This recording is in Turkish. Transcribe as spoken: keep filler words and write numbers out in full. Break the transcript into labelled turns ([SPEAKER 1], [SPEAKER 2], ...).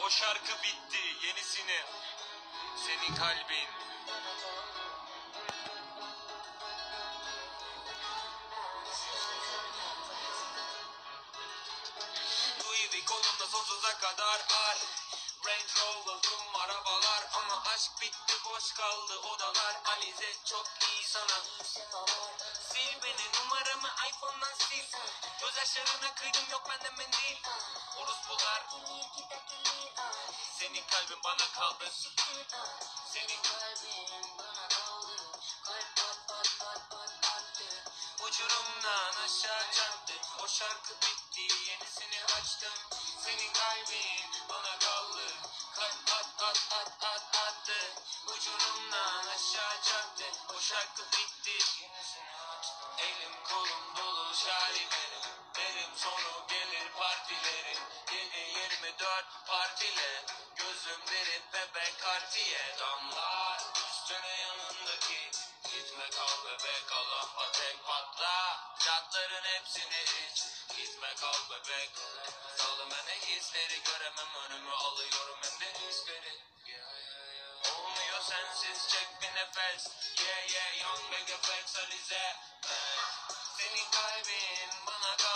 [SPEAKER 1] O şarkı bitti, yenisini. Senin kalbin. Louis V kolumda sonsuza kadar var. Range Rover'ım arabalar ama aşk bitti, boş kaldı odalar. Alize çok iyi sana. Sil beni, numaramı iPhone'dan sil. Gözyaşlarına kıydım, yok bende mendil. Orospular. Senin kalbin bana kaldı. Senin kalbin bana kaldı. Kalp pat pat pat pat attı. Uçurumdan aşağı çarptı. O şarkı bitti, yenisini açtım. Senin kalbin bana kaldı. Kalp pat pat pat pat attı. Uçurumdan aşağı çarptı. O şarkı bitti, yenisini açtım. Elim kolum dolu şarkılarım. Benim sonu gelir partilerin. Yedi yirmi dört partile. Gözüm derin bebek kartiye. Damlar üstüne yanındaki. Gitme kal bebek, Allah tek patla. Şartların hepsini iç. Gitme kal bebek. Salım ne hisleri göremem, önümü alıyorum hem de hisleri. Olmuyor sensiz, çek bir nefes. Yeah yeah young mega flex Alize. Senin kalbin bana kal.